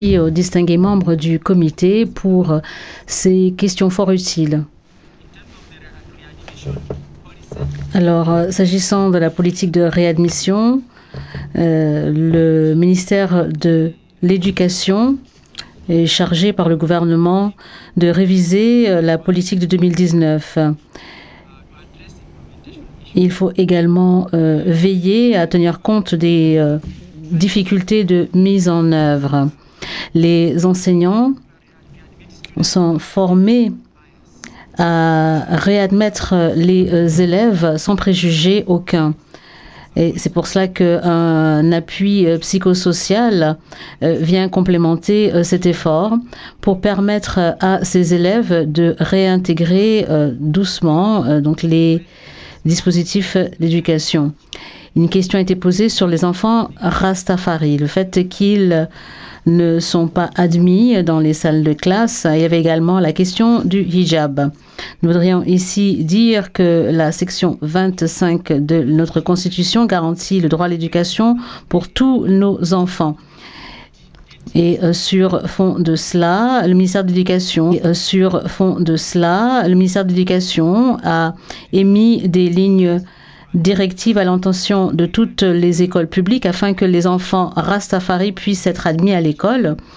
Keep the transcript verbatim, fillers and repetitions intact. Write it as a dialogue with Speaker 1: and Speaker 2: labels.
Speaker 1: et aux distingués membres du comité pour ces questions fort utiles. Alors, s'agissant de la politique de réadmission, euh, le ministère de l'Éducation est chargé par le gouvernement de réviser la politique de deux mille dix-neuf. Il faut également euh, veiller à tenir compte des euh, difficultés de mise en œuvre. Les enseignants sont formés à réadmettre les élèves sans préjugés aucun. Et c'est pour cela qu'un appui psychosocial vient complémenter cet effort pour permettre à ces élèves de réintégrer doucement donc les dispositifs d'éducation. Une question a été posée sur les enfants Rastafari, le fait qu'ils ne sont pas admis dans les salles de classe. Il y avait également la question du hijab. Nous voudrions ici dire que la section vingt-cinq de notre Constitution garantit le droit à l'éducation pour tous nos enfants. Et sur fond de cela, le ministère de l'Éducation, sur fond de cela, le ministère de l'Éducation a émis des lignes directive à l'intention de toutes les écoles publiques afin que les enfants Rastafari puissent être admis à l'école.